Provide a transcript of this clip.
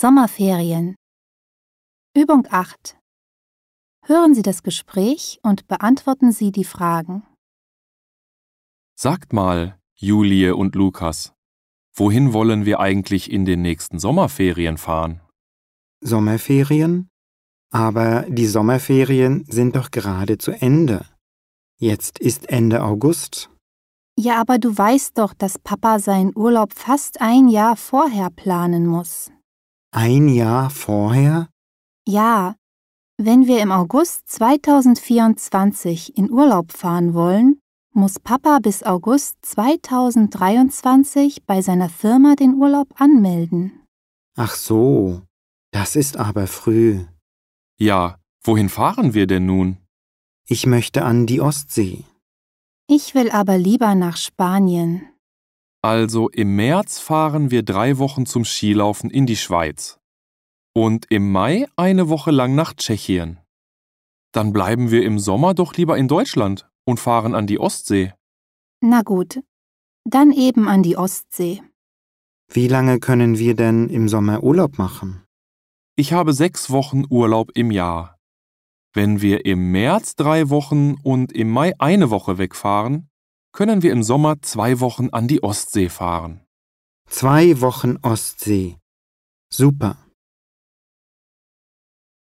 Sommerferien. Übung 8. Hören Sie das Gespräch und beantworten Sie die Fragen. Sagt mal, Julie und Lukas, wohin wollen wir eigentlich in den nächsten Sommerferien fahren? Sommerferien? Aber die Sommerferien sind doch gerade zu Ende. Jetzt ist Ende August. Ja, aber du weißt doch, dass Papa seinen Urlaub fast ein Jahr vorher planen muss. Ein Jahr vorher? Ja, wenn wir im August 2024 in Urlaub fahren wollen, muss Papa bis August 2023 bei seiner Firma den Urlaub anmelden. Ach so, das ist aber früh. Ja, wohin fahren wir denn nun? Ich möchte an die Ostsee. Ich will aber lieber nach Spanien. Also im März fahren wir 3 Wochen zum Skilaufen in die Schweiz. Und im Mai eine Woche lang nach Tschechien. Dann bleiben wir im Sommer doch lieber in Deutschland und fahren an die Ostsee. Na gut, dann eben an die Ostsee. Wie lange können wir denn im Sommer Urlaub machen? Ich habe 6 Wochen Urlaub im Jahr. Wenn wir im März 3 Wochen und im Mai eine Woche wegfahren, können wir im Sommer 2 Wochen an die Ostsee fahren. 2 Wochen Ostsee. Super.